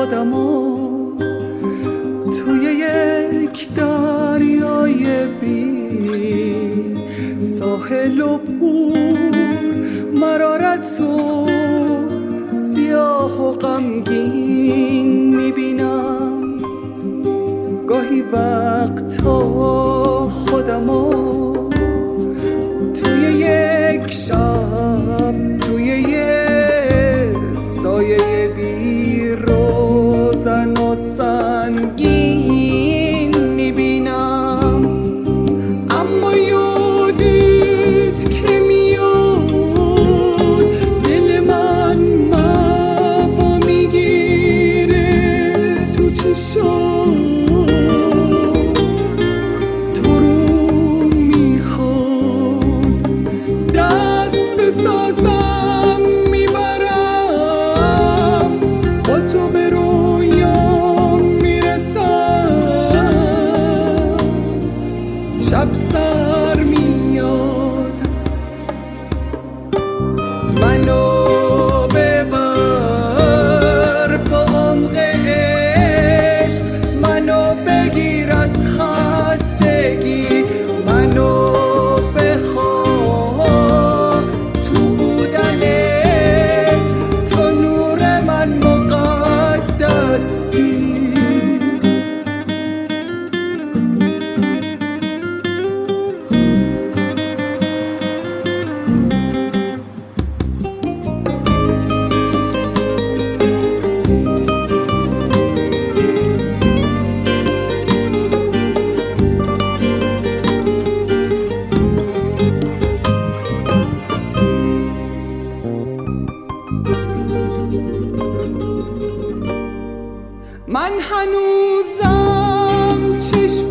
خودمو توی یک دریای بی ساحل و پور، مرارت و سیاه و غمگین میبینم. گاهی وقتا خودمو توی یک شب توی یک سایه بی روزن و سنگین میبینم. اما یادت که میاد دل من موا میگیره تو چشات، تو رو میخواد دست بسازم میبرم، با تو به رویام میرسم. شب سر میاد منو ببر با عمق عشق، منو بگیر از خستگی، منو بخواه تو بودنت، تو نور من مقدسی. من هنوزم چشم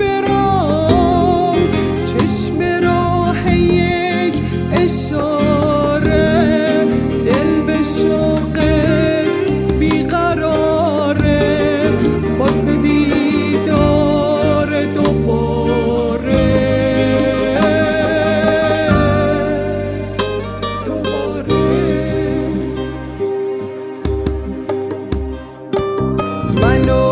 راه یک اشاره، دل به شوقت بیقراره، واسه دیدار دوباره. منو